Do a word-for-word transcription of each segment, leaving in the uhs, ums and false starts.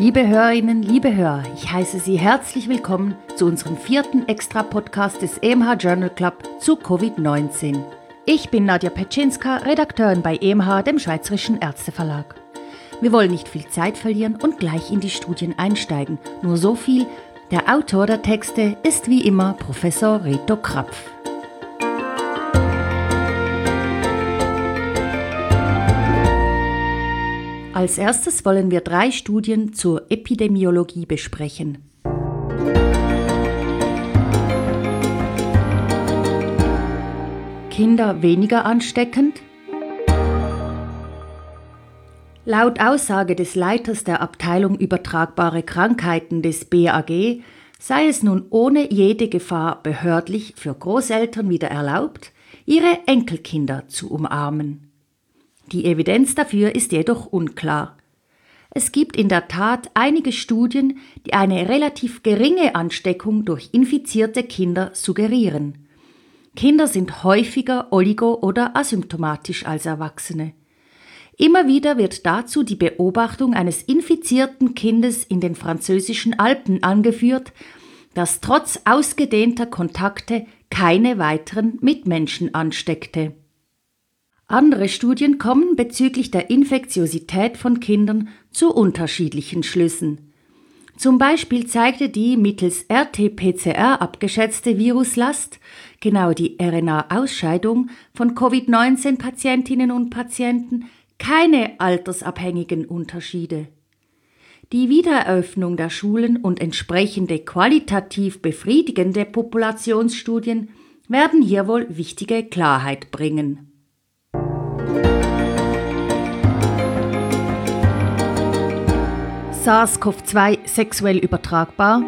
Liebe Hörerinnen, liebe Hörer, ich heiße Sie herzlich willkommen zu unserem vierten Extra-Podcast des E M H Journal Club zu Covid neunzehn. Ich bin Nadja Petschinska, Redakteurin bei E M H, dem Schweizerischen Ärzteverlag. Wir wollen nicht viel Zeit verlieren und gleich in die Studien einsteigen. Nur so viel, der Autor der Texte ist wie immer Professor Reto Krapf. Als erstes wollen wir drei Studien zur Epidemiologie besprechen. Kinder weniger ansteckend? Laut Aussage des Leiters der Abteilung Übertragbare Krankheiten des B A G sei es nun ohne jede Gefahr behördlich für Großeltern wieder erlaubt, ihre Enkelkinder zu umarmen. Die Evidenz dafür ist jedoch unklar. Es gibt in der Tat einige Studien, die eine relativ geringe Ansteckung durch infizierte Kinder suggerieren. Kinder sind häufiger oligo- oder asymptomatisch als Erwachsene. Immer wieder wird dazu die Beobachtung eines infizierten Kindes in den französischen Alpen angeführt, das trotz ausgedehnter Kontakte keine weiteren Mitmenschen ansteckte. Andere Studien kommen bezüglich der Infektiosität von Kindern zu unterschiedlichen Schlüssen. Zum Beispiel zeigte die mittels R T P C R abgeschätzte Viruslast, genau die R N A-Ausscheidung von Covid neunzehn Patientinnen und Patienten, keine altersabhängigen Unterschiede. Die Wiedereröffnung der Schulen und entsprechende qualitativ befriedigende Populationsstudien werden hier wohl wichtige Klarheit bringen. SARS-CoV zwei sexuell übertragbar?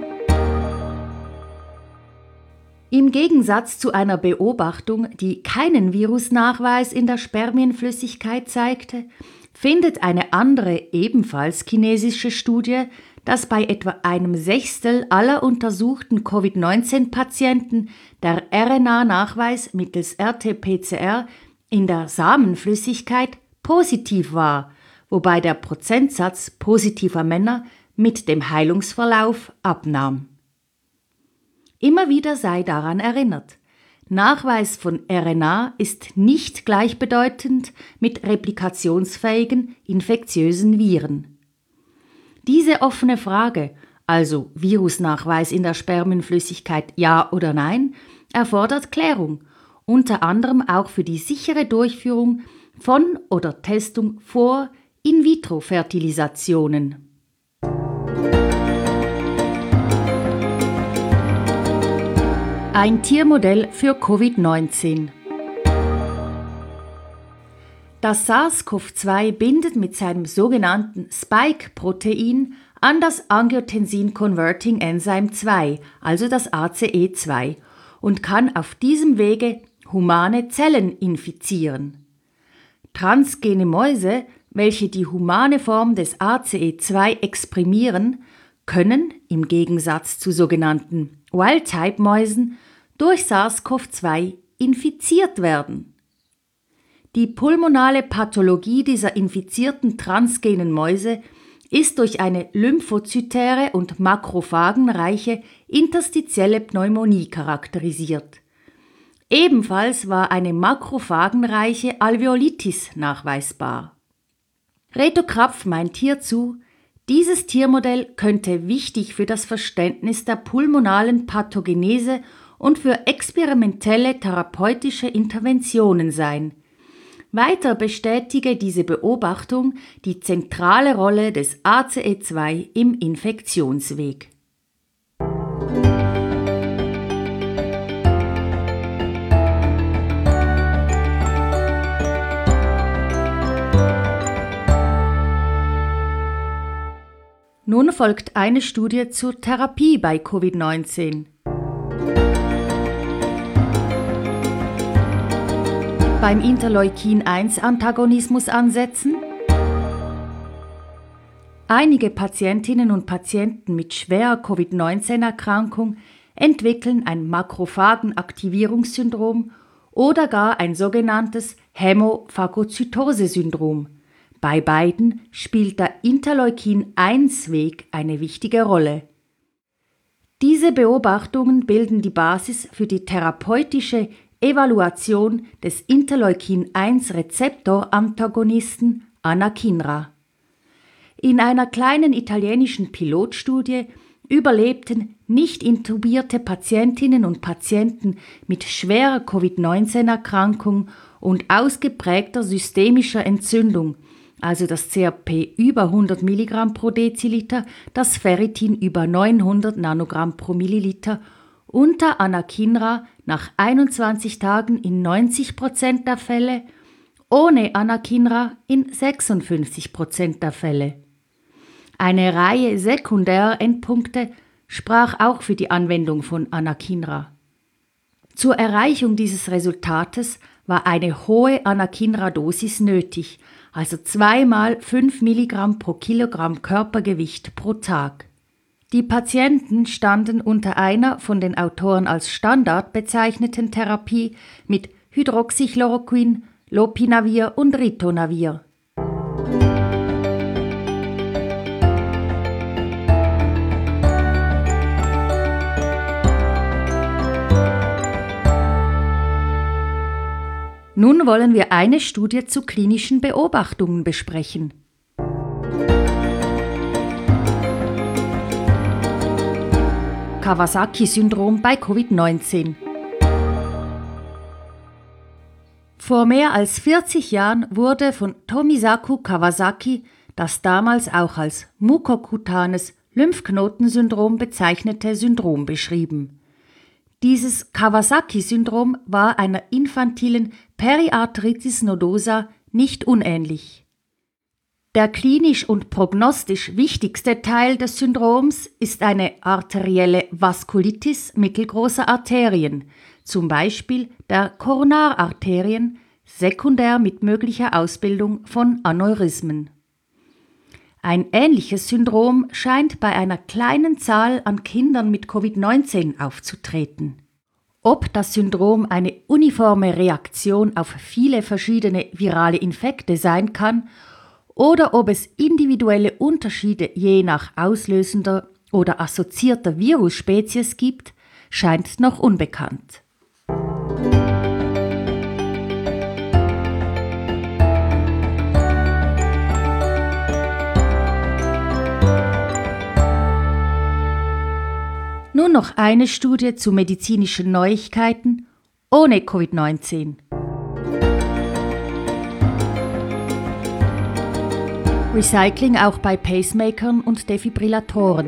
Im Gegensatz zu einer Beobachtung, die keinen Virusnachweis in der Spermienflüssigkeit zeigte, findet eine andere, ebenfalls chinesische Studie, dass bei etwa einem Sechstel aller untersuchten Covid neunzehn Patienten der R N A-Nachweis mittels R T P C R in der Samenflüssigkeit positiv war, wobei der Prozentsatz positiver Männer mit dem Heilungsverlauf abnahm. Immer wieder sei daran erinnert, Nachweis von R N A ist nicht gleichbedeutend mit replikationsfähigen infektiösen Viren. Diese offene Frage, also Virusnachweis in der Spermienflüssigkeit ja oder nein, erfordert Klärung, unter anderem auch für die sichere Durchführung von oder Testung vor In-vitro-Fertilisationen. Ein Tiermodell für Covid neunzehn. Das SARS-CoV zwei bindet mit seinem sogenannten Spike-Protein an das Angiotensin-Converting-Enzym zwei, also das A C E zwei, und kann auf diesem Wege humane Zellen infizieren. Transgene Mäuse, welche die humane Form des A C E zwei exprimieren, können, im Gegensatz zu sogenannten Wild-Type-Mäusen, durch SARS-CoV zwei infiziert werden. Die pulmonale Pathologie dieser infizierten transgenen Mäuse ist durch eine lymphozytäre und makrophagenreiche interstitielle Pneumonie charakterisiert. Ebenfalls war eine makrophagenreiche Alveolitis nachweisbar. Reto Krapf meint hierzu, dieses Tiermodell könnte wichtig für das Verständnis der pulmonalen Pathogenese und für experimentelle therapeutische Interventionen sein. Weiter bestätige diese Beobachtung die zentrale Rolle des A C E zwei im Infektionsweg. Nun folgt eine Studie zur Therapie bei Covid neunzehn. Beim Interleukin eins Antagonismus ansetzen? Einige Patientinnen und Patienten mit schwerer Covid neunzehn Erkrankung entwickeln ein Makrophagenaktivierungssyndrom oder gar ein sogenanntes Hämophagozytose-Syndrom. Bei beiden spielt der Interleukin eins Weg eine wichtige Rolle. Diese Beobachtungen bilden die Basis für die therapeutische Evaluation des Interleukin eins Rezeptor-Antagonisten Anakinra. In einer kleinen italienischen Pilotstudie überlebten nicht intubierte Patientinnen und Patienten mit schwerer Covid neunzehn Erkrankung und ausgeprägter systemischer Entzündung, also das C R P über hundert Milligramm pro Deziliter, das Ferritin über neunhundert Nanogramm pro Milliliter, unter Anakinra nach einundzwanzig Tagen in neunzig Prozent der Fälle, ohne Anakinra in sechsundfünfzig Prozent der Fälle. Eine Reihe Sekundärendpunkte sprach auch für die Anwendung von Anakinra. Zur Erreichung dieses Resultates war eine hohe Anakinra-Dosis nötig, also zweimal fünf Milligramm pro Kilogramm Körpergewicht pro Tag. Die Patienten standen unter einer von den Autoren als Standard bezeichneten Therapie mit Hydroxychloroquin, Lopinavir und Ritonavir. Nun wollen wir eine Studie zu klinischen Beobachtungen besprechen. Kawasaki-Syndrom bei Covid neunzehn. Vor mehr als vierzig Jahren wurde von Tomisaku Kawasaki das damals auch als mukokutanes Lymphknotensyndrom bezeichnete Syndrom beschrieben. Dieses Kawasaki-Syndrom war einer infantilen Periarthritis nodosa nicht unähnlich. Der klinisch und prognostisch wichtigste Teil des Syndroms ist eine arterielle Vaskulitis mittelgroßer Arterien, zum Beispiel der Koronararterien, sekundär mit möglicher Ausbildung von Aneurysmen. Ein ähnliches Syndrom scheint bei einer kleinen Zahl an Kindern mit Covid neunzehn aufzutreten. Ob das Syndrom eine uniforme Reaktion auf viele verschiedene virale Infekte sein kann oder ob es individuelle Unterschiede je nach auslösender oder assoziierter Virusspezies gibt, scheint noch unbekannt. Nun noch eine Studie zu medizinischen Neuigkeiten ohne Covid neunzehn. Recycling auch bei Pacemakern und Defibrillatoren.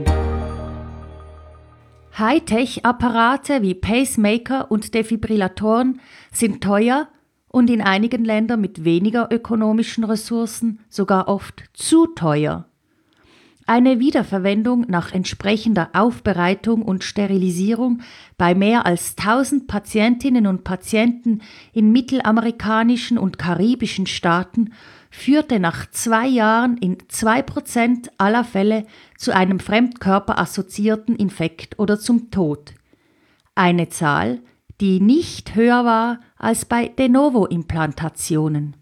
Hightech-Apparate wie Pacemaker und Defibrillatoren sind teuer und in einigen Ländern mit weniger ökonomischen Ressourcen sogar oft zu teuer. Eine Wiederverwendung nach entsprechender Aufbereitung und Sterilisierung bei mehr als tausend Patientinnen und Patienten in mittelamerikanischen und karibischen Staaten führte nach zwei Jahren in zwei Prozent aller Fälle zu einem fremdkörperassoziierten Infekt oder zum Tod. Eine Zahl, die nicht höher war als bei De Novo-Implantationen.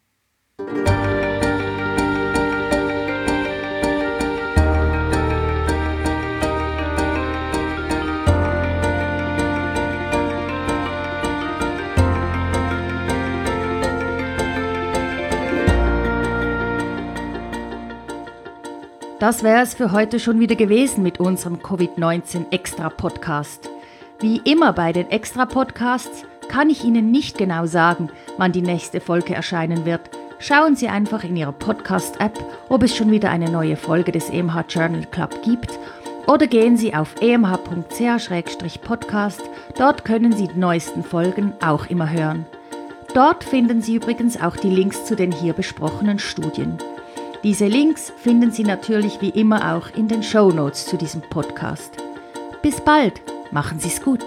Das wäre es für heute schon wieder gewesen mit unserem Covid neunzehn Extra-Podcast. Wie immer bei den Extra-Podcasts kann ich Ihnen nicht genau sagen, wann die nächste Folge erscheinen wird. Schauen Sie einfach in Ihrer Podcast-App, ob es schon wieder eine neue Folge des E M H Journal Club gibt, oder gehen Sie auf e m h punkt c h slash podcast. Dort können Sie die neuesten Folgen auch immer hören. Dort finden Sie übrigens auch die Links zu den hier besprochenen Studien. Diese Links finden Sie natürlich wie immer auch in den Shownotes zu diesem Podcast. Bis bald, machen Sie es gut!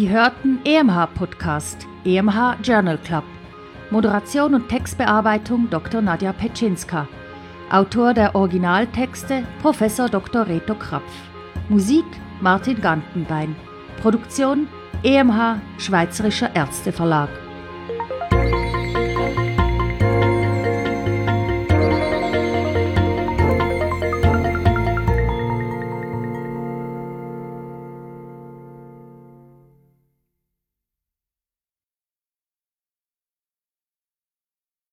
Sie hörten E M H Podcast, E M H Journal Club. Moderation und Textbearbeitung Doktor Nadja Petschinska. Autor der Originaltexte Professor Doktor Reto Krapf. Musik Martin Gantenbein. Produktion E M H Schweizerischer Ärzteverlag.